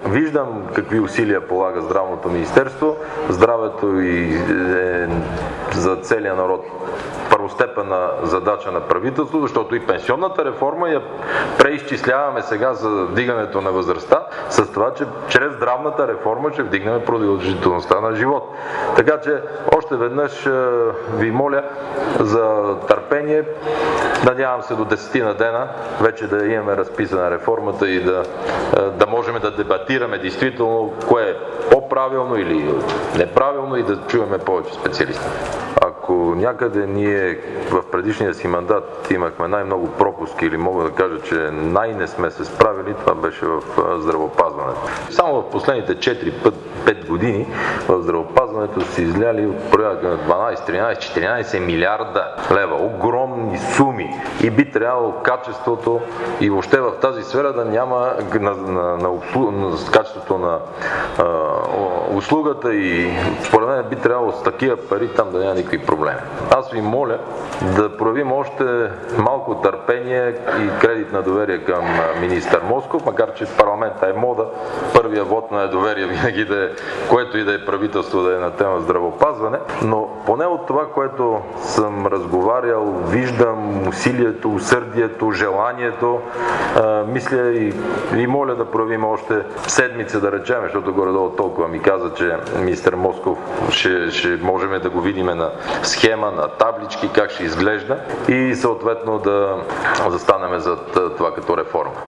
Виждам какви усилия полага Здравното министерство. Здравето и за целия народ първостепенна задача на правителството, защото и пенсионната реформа я преизчисляваме сега за вдигането на възрастта, с това, че чрез здравната реформа ще вдигнем продължителността на живот. Така че още веднъж ви моля за търпение. Надявам се до 10 на дена вече да имаме разписана реформата и да можем да дебатираме действително кое е по-правилно или неправилно и да чуваме повече специалисти. Ако някъде ние в предишния си мандат имахме най-много пропуски или мога да кажа, че най-не сме се справили, това беше в здравеопазването. Само в последните 4-5 години в здравеопазването са изляли от порядъка на 12, 13, 14 милиарда лева. Огромни суми. И би трябвало качеството и въобще в тази сфера да няма качеството на услугата и според мен би трябвало с такива пари там да няма никакви проблеми. Аз ви моля да проявим още малко търпение и кредит на доверие към министър Москов, макар че в парламента е мода първия вод на недоверие винаги да е, което и да е правителство да е на тема здравеопазване, но поне от това, което съм разговарял, виждам усилието, усърдието, желанието, мисля и моля да проявим още седмица да речем, защото горе-долу толкова ми каза, че министър Москов ще можем да го видим на схема, на таблички, как ще изглежда и съответно да застанем зад това като реформа.